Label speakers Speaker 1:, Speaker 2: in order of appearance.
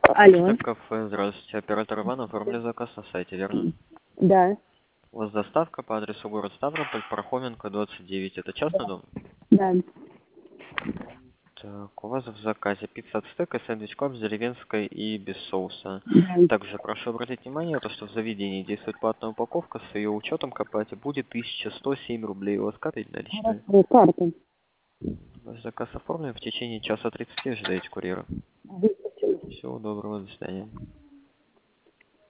Speaker 1: Алло.
Speaker 2: Кафе, здравствуйте. Оператор Иван, оформлю заказ на сайте, верно?
Speaker 1: Да,
Speaker 2: У вас доставка по адресу город Ставрополь, Пархоменко, 29. Это частный дом?
Speaker 1: да.
Speaker 2: Так, у вас в заказе пицца от стека, сэндвич клаб с деревенской и без соуса.
Speaker 1: Да.
Speaker 2: Также прошу обратить внимание, то, что в заведении действует платная упаковка, с ее учетом к оплате будет 1107 рублей. У вас карта или наличные?
Speaker 1: Хорошо, карта.
Speaker 2: Ваш заказ оформлен, в течение часа 30 ждаете курьера.
Speaker 1: Выскочила.
Speaker 2: Всего доброго, до свидания.